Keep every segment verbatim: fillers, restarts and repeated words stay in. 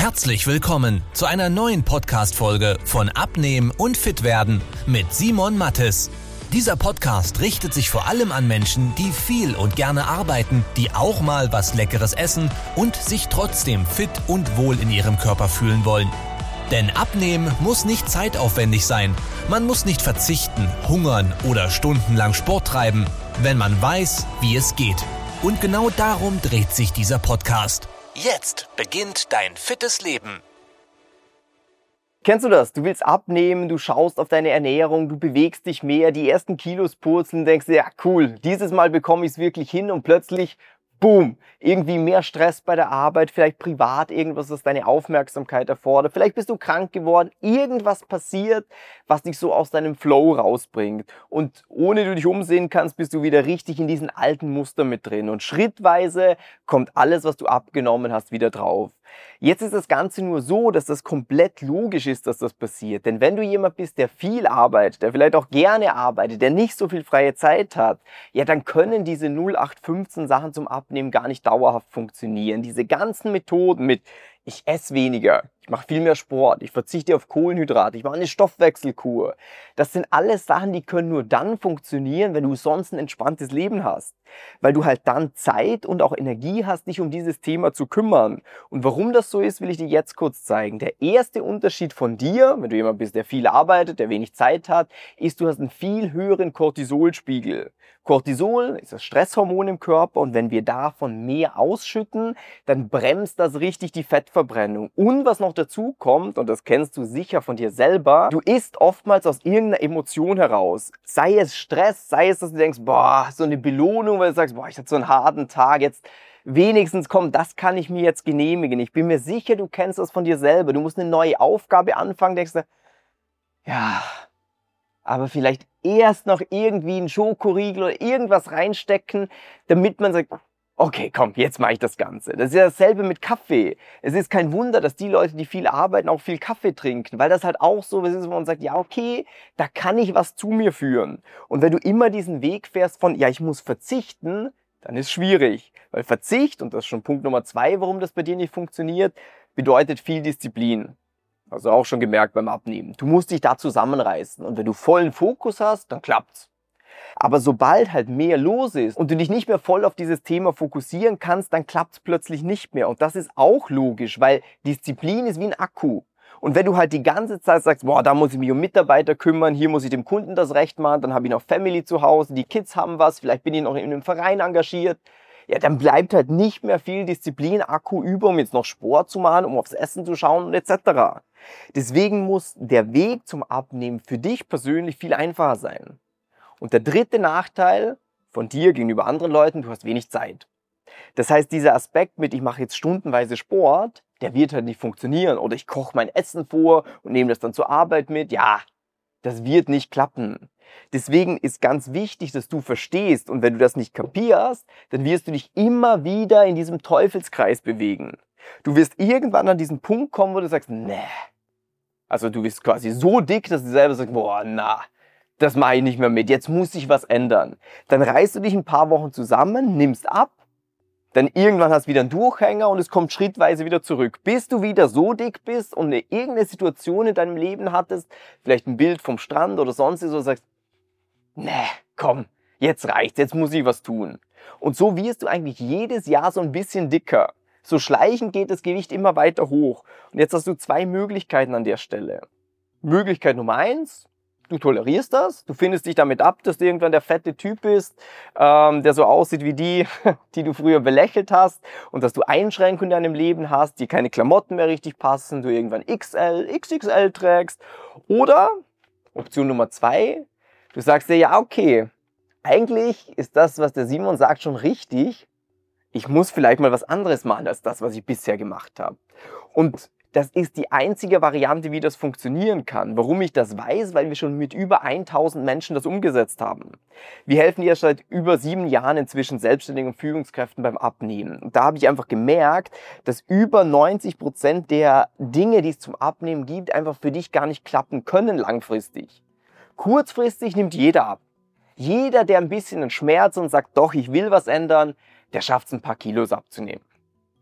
Herzlich willkommen zu einer neuen Podcast-Folge von Abnehmen und Fitwerden mit Simon Mattes. Dieser Podcast richtet sich vor allem an Menschen, die viel und gerne arbeiten, die auch mal was Leckeres essen und sich trotzdem fit und wohl in ihrem Körper fühlen wollen. Denn Abnehmen muss nicht zeitaufwendig sein. Man muss nicht verzichten, hungern oder stundenlang Sport treiben, wenn man weiß, wie es geht. Und genau darum dreht sich dieser Podcast. Jetzt beginnt dein fittes Leben. Kennst du das? Du willst abnehmen, du schaust auf deine Ernährung, du bewegst dich mehr, die ersten Kilos purzeln, denkst dir, ja cool, dieses Mal bekomme ich es wirklich hin und plötzlich, boom, irgendwie mehr Stress bei der Arbeit, vielleicht privat irgendwas, das deine Aufmerksamkeit erfordert, vielleicht bist du krank geworden, irgendwas passiert, was dich so aus deinem Flow rausbringt und ohne du dich umsehen kannst, bist du wieder richtig in diesen alten Muster mit drin und schrittweise kommt alles, was du abgenommen hast, wieder drauf. Jetzt ist das Ganze nur so, dass das komplett logisch ist, dass das passiert. Denn wenn du jemand bist, der viel arbeitet, der vielleicht auch gerne arbeitet, der nicht so viel freie Zeit hat, ja, dann können diese null acht fünfzehn Sachen zum Abnehmen gar nicht dauerhaft funktionieren. Diese ganzen Methoden mit ich esse weniger, ich mache viel mehr Sport, ich verzichte auf Kohlenhydrate, ich mache eine Stoffwechselkur. Das sind alles Sachen, die können nur dann funktionieren, wenn du sonst ein entspanntes Leben hast. Weil du halt dann Zeit und auch Energie hast, dich um dieses Thema zu kümmern. Und warum das so ist, will ich dir jetzt kurz zeigen. Der erste Unterschied von dir, wenn du jemand bist, der viel arbeitet, der wenig Zeit hat, ist, du hast einen viel höheren Cortisolspiegel. Cortisol ist das Stresshormon im Körper und wenn wir davon mehr ausschütten, dann bremst das richtig die Fettverbrennung. Und was noch dazu kommt, und das kennst du sicher von dir selber, du isst oftmals aus irgendeiner Emotion heraus. Sei es Stress, sei es, dass du denkst, boah, so eine Belohnung, weil du sagst, boah, ich hatte so einen harten Tag, jetzt wenigstens, komm, das kann ich mir jetzt genehmigen. Ich bin mir sicher, du kennst das von dir selber. Du musst eine neue Aufgabe anfangen, denkst du, ja, aber vielleicht erst noch irgendwie einen Schokoriegel oder irgendwas reinstecken, damit man sagt, okay, komm, jetzt mache ich das Ganze. Das ist ja dasselbe mit Kaffee. Es ist kein Wunder, dass die Leute, die viel arbeiten, auch viel Kaffee trinken, weil das halt auch so ist, wo man sagt, ja, okay, da kann ich was zu mir führen. Und wenn du immer diesen Weg fährst von, ja, ich muss verzichten, dann ist es schwierig. Weil Verzicht, und das ist schon Punkt Nummer zwei, warum das bei dir nicht funktioniert, bedeutet viel Disziplin. Also auch schon gemerkt beim Abnehmen. Du musst dich da zusammenreißen. Und wenn du vollen Fokus hast, dann klappt's. Aber sobald halt mehr los ist und du dich nicht mehr voll auf dieses Thema fokussieren kannst, dann klappt's plötzlich nicht mehr. Und das ist auch logisch, weil Disziplin ist wie ein Akku. Und wenn du halt die ganze Zeit sagst, boah, da muss ich mich um Mitarbeiter kümmern, hier muss ich dem Kunden das Recht machen, dann habe ich noch Family zu Hause, die Kids haben was, vielleicht bin ich noch in einem Verein engagiert, ja, dann bleibt halt nicht mehr viel Disziplin-Akku über, um jetzt noch Sport zu machen, um aufs Essen zu schauen und et cetera. Deswegen muss der Weg zum Abnehmen für dich persönlich viel einfacher sein. Und der dritte Nachteil von dir gegenüber anderen Leuten, du hast wenig Zeit. Das heißt, dieser Aspekt mit, ich mache jetzt stundenweise Sport, der wird halt nicht funktionieren. Oder ich koche mein Essen vor und nehme das dann zur Arbeit mit. Ja, das wird nicht klappen. Deswegen ist ganz wichtig, dass du verstehst. Und wenn du das nicht kapierst, dann wirst du dich immer wieder in diesem Teufelskreis bewegen. Du wirst irgendwann an diesen Punkt kommen, wo du sagst, nee. Also du bist quasi so dick, dass du selber sagst, boah, na, das mache ich nicht mehr mit, jetzt muss sich was ändern. Dann reißt du dich ein paar Wochen zusammen, nimmst ab, dann irgendwann hast du wieder einen Durchhänger und es kommt schrittweise wieder zurück, bis du wieder so dick bist und eine, irgendeine Situation in deinem Leben hattest, vielleicht ein Bild vom Strand oder sonst so, sagst, nee, komm, jetzt reicht's, jetzt muss ich was tun. Und so wirst du eigentlich jedes Jahr so ein bisschen dicker. So schleichend geht das Gewicht immer weiter hoch. Und jetzt hast du zwei Möglichkeiten an der Stelle. Möglichkeit Nummer eins, du tolerierst das, du findest dich damit ab, dass du irgendwann der fette Typ bist, ähm, der so aussieht wie die, die du früher belächelt hast und dass du Einschränkungen in deinem Leben hast, die keine Klamotten mehr richtig passen, du irgendwann X L, X X L trägst. Oder Option Nummer zwei, du sagst dir, ja okay, eigentlich ist das, was der Simon sagt, schon richtig. Ich muss vielleicht mal was anderes machen als das, was ich bisher gemacht habe. Und das ist die einzige Variante, wie das funktionieren kann. Warum ich das weiß? Weil wir schon mit über tausend Menschen das umgesetzt haben. Wir helfen ja seit über sieben Jahren inzwischen selbstständigen Führungskräften beim Abnehmen. Und da habe ich einfach gemerkt, dass über neunzig Prozent der Dinge, die es zum Abnehmen gibt, einfach für dich gar nicht klappen können langfristig. Kurzfristig nimmt jeder ab. Jeder, der ein bisschen einen Schmerz und sagt, doch, ich will was ändern, der schafft es, ein paar Kilos abzunehmen.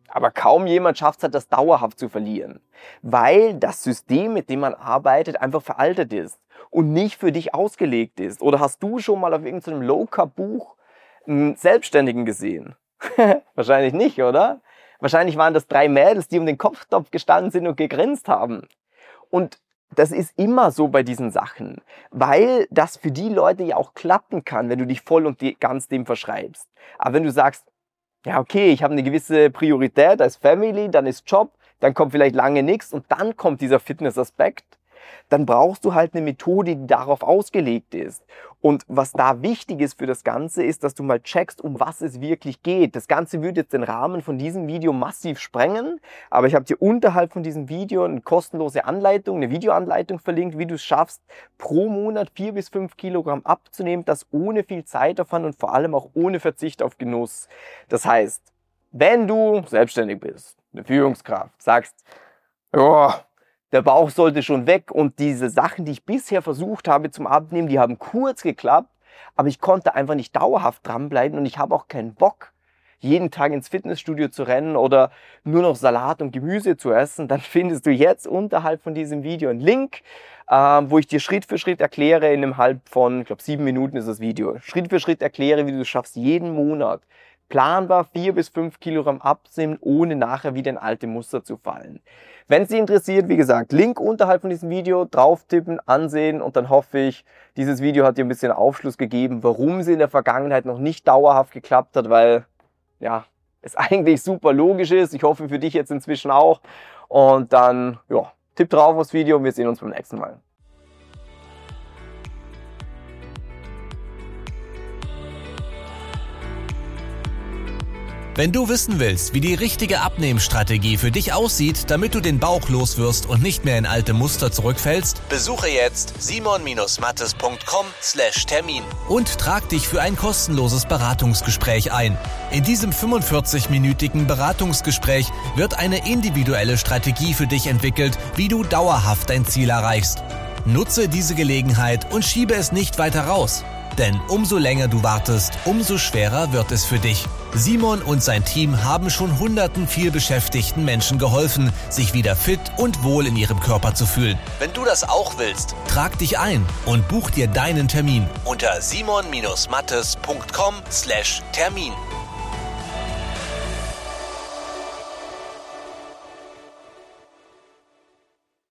Aber kaum jemand schafft es halt, das dauerhaft zu verlieren. Weil das System, mit dem man arbeitet, einfach veraltet ist und nicht für dich ausgelegt ist. Oder hast du schon mal auf irgendeinem Low-Carb-Buch einen Selbstständigen gesehen? Wahrscheinlich nicht, oder? Wahrscheinlich waren das drei Mädels, die um den Kopftopf gestanden sind und gegrinst haben. Und das ist immer so bei diesen Sachen, weil das für die Leute ja auch klappen kann, wenn du dich voll und ganz dem verschreibst. Aber wenn du sagst, ja okay, ich habe eine gewisse Priorität, da ist Family, dann ist Job, dann kommt vielleicht lange nichts und dann kommt dieser Fitnessaspekt, dann brauchst du halt eine Methode, die darauf ausgelegt ist. Und was da wichtig ist für das Ganze, ist, dass du mal checkst, um was es wirklich geht. Das Ganze würde jetzt den Rahmen von diesem Video massiv sprengen, aber ich habe dir unterhalb von diesem Video eine kostenlose Anleitung, eine Videoanleitung verlinkt, wie du es schaffst, pro Monat vier bis fünf Kilogramm abzunehmen, das ohne viel Zeitaufwand und vor allem auch ohne Verzicht auf Genuss. Das heißt, wenn du selbstständig bist, eine Führungskraft, sagst, ja, der Bauch sollte schon weg und diese Sachen, die ich bisher versucht habe zum Abnehmen, die haben kurz geklappt, aber ich konnte einfach nicht dauerhaft dranbleiben und ich habe auch keinen Bock, jeden Tag ins Fitnessstudio zu rennen oder nur noch Salat und Gemüse zu essen, dann findest du jetzt unterhalb von diesem Video einen Link, äh, wo ich dir Schritt für Schritt erkläre, innerhalb von, ich glaube, sieben Minuten ist das Video, Schritt für Schritt erkläre, wie du es schaffst, jeden Monat planbar vier bis fünf Kilogramm abzunehmen, ohne nachher wieder in alte Muster zu fallen. Wenn es dich interessiert, wie gesagt, Link unterhalb von diesem Video, drauf tippen, ansehen und dann hoffe ich, dieses Video hat dir ein bisschen Aufschluss gegeben, warum es in der Vergangenheit noch nicht dauerhaft geklappt hat, weil ja, es eigentlich super logisch ist. Ich hoffe für dich jetzt inzwischen auch. Und dann, ja, tipp drauf aufs Video und wir sehen uns beim nächsten Mal. Wenn du wissen willst, wie die richtige Abnehmstrategie für dich aussieht, damit du den Bauch loswirst und nicht mehr in alte Muster zurückfällst, besuche jetzt simon mattes punkt com slash Termin und trag dich für ein kostenloses Beratungsgespräch ein. In diesem fünfundvierzig-minütigen Beratungsgespräch wird eine individuelle Strategie für dich entwickelt, wie du dauerhaft dein Ziel erreichst. Nutze diese Gelegenheit und schiebe es nicht weiter raus. Denn umso länger du wartest, umso schwerer wird es für dich. Simon und sein Team haben schon hunderten vielbeschäftigten Menschen geholfen, sich wieder fit und wohl in ihrem Körper zu fühlen. Wenn du das auch willst, trag dich ein und buch dir deinen Termin unter simon mattes punkt com slash Termin.